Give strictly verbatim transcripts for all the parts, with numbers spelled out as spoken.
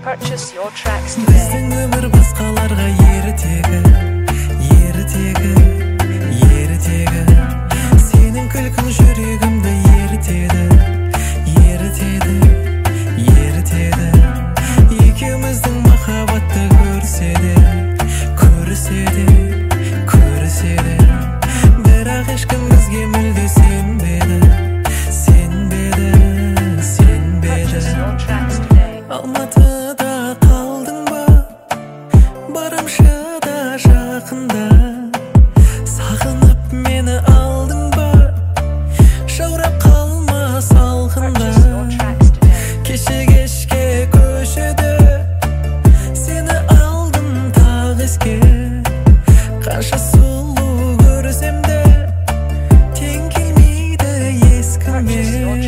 Purchase your tracks today. Біздің өмір басқаларға ертегі, ертегі, ертегі. Сенің күлкің жүрегімді ерітеді, ерітеді, ерітеді. Екеуміздің махаббатты көрсе де, көрсе де, көрсе де. Бірақ ешкім бізге мүлде сенбеді, сенбеді, сенбеді. Алматыда қалдың ба, барымшыда жақында. Сағынып мені алдың ба, жаурап қалма салқында. Кеше кешке көшеде сені алдым тағы еске. Қанша сұлу көрсем де тең келмейді ескіме.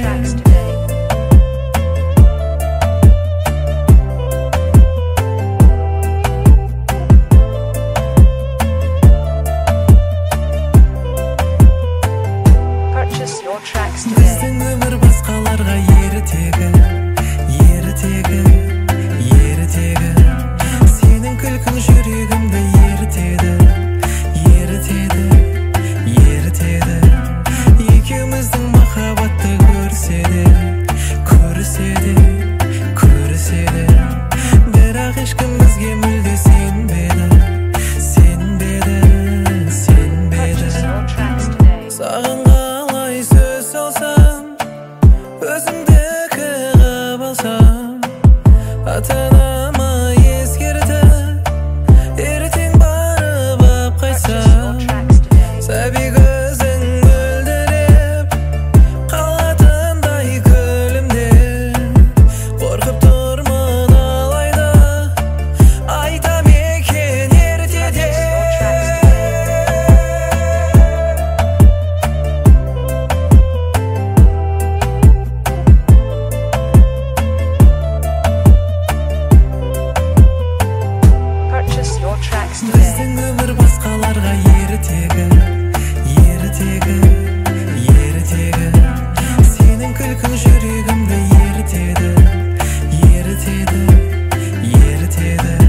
Біздің өмір басқаларға ертегі, ертегі, ертегі. Сенің күлкің жүрегімді ерітеді, ерітеді, ерітеді. Екеуміздің махаббатты көрсе де, көрсе де, көрсе де. Бірақ ешкім бізге мүлде сенбеді, сенбеді, сенбеді. Саған қалай сөз салсам, өзімдікі қылып алсам. Ата-анама ескертіп, ертең барып алып қайтсам. Сәби көзің мөлдіреп, қалатындай күлімдеп. Қорқып тұрмын алайда, айтам екен ертеде. Біздің өмір басқаларға ертегі, ертегі, ертегі. Сенің күлкің жүрегімді ерітеді, ерітеді, ерітеді.